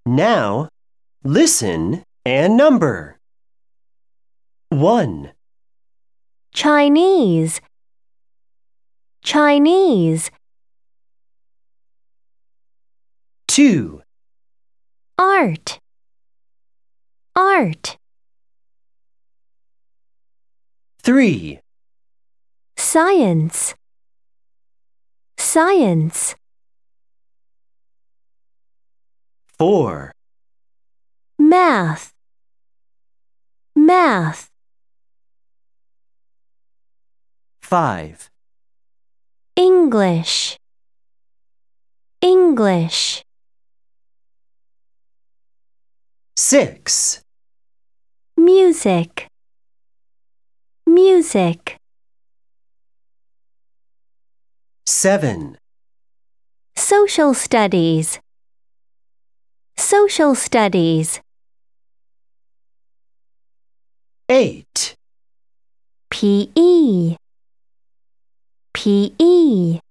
Now, listen and number. 1, Chinese, Chinese. 2, Art, art. 3, Science, science. 4, Math, math. 5, English, English. 6, Music, music. 7, Social studies, social studies. 8. PE, PE.